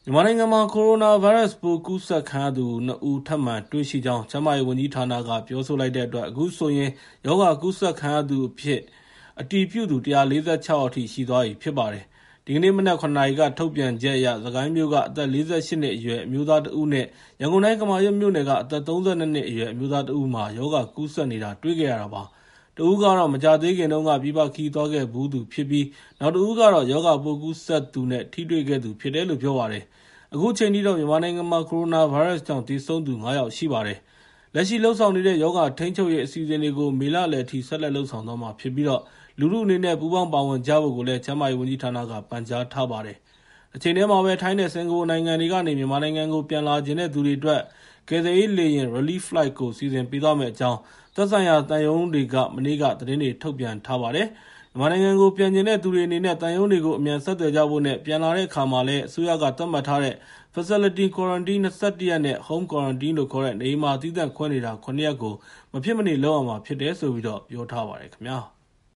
မြန်မာနိုင်ငံမှာကိုရိုနာဗိုင်းရပ်စ်ပိုးကူးစက်ခံရသူ2 ဦးထပ်မံတွေ့ရှိကြောင်းကျန်းမာရေးဝန်ကြီးဌာနကပြောဆိုလိုက်တဲ့အတွက်အခုဆိုရင်ရောဂါကူးစက်ခံရသူအဖြစ်အတည်ပြုသူ146ယောက်ထိရှိသွားပြီဖြစ်ပါတယ်။ဒီကနေ့မနက်9နာရီကထုတ်ပြန်ချက်အရသခိုင်းမြို့ကအသက်48နှစ်အရွယ်အမျိုးသားတဦးနဲ့ရန်ကုန်တိုင်းကမာရွတ်မြို့နယ်ကအသက်32နှစ်အရွယ်အမျိုးသားတဦးမှာရောဂါကူးစက်နေတာတွေ့ခဲ့ရတာပါ။တဦးကတော့မကြသေးခင်တုန်းကပြည်ပခရီးသွားခဲ့ဘူးသူဖြစ်ပြီးနောက်တဦးကတော့ရောဂါပိုးကူးစက်သူနဲ့ထိတွေ့ခဲ့သူဖြစ်တယ်လို့ပြောပါတယ်။အခုချိန်ထိတော့မြန်မာနိုင်ငံမှာကိုရိုနာဗိုင်းရပ်စ်ကြောင့်သေဆုံးသူ9ယောက်ရှိပါတယ်။လက်ရှိလှုပ်ဆောင်နေတဲ့ရောဂါထိန်းချုပ်ရေးအစီအစဉ်တွေကိုမေလလယ်ထိဆက်လက်လှုပ်ဆောင်သွားမှာဖြစ်ပြီးလူထုအနေနဲ့ပူးပေါင်းပါဝင်ကြဖို့လည်းကျန်းမာရေးဝန်ကြီးဌာနကပန်ကြားထားပါတယ်။အချိန်တည်းမှာပဲထိုင်းနဲ့စင်ကာပူနိုင်ငံတွေကနေမြန်မာနိုင်ငံကိုပြန်လာခြင်းတဲ့သူတွေအတွက်ကယ်ဆယ်ရေးလေယာဉ် Relief Flight ကိုစီစဉ်ပေးသွားမယ့်အကြောင်းသက်ဆိုင်ရာတန်ယုံတွေကမနေ့ကသတင်းတွေထုတ်ပြန်ထားပါတယ်။မြန်မာနိုင်ငံကိုပြန်ကျင်တဲ့သူတွေအနေနဲ့တန်ယုံတွေကိုအမြန်ဆက်သွယ်ကြဖို့နဲ့ပြန်လာတဲ့အခါမှာလည်းအစိုးရကသတ်မှတ်ထားတဲ့ Facility Quarantine 21 ရက်နဲ့ Home Quarantine လို့ခေါ်တဲ့နေမှာသီးသန့်ခွဲနေတာ9ရက်ကိုမဖြစ်မနေလုပ်ရမှာဖြစ်တယ်လို့ပြောထားပါတယ်ခင်ဗျာ။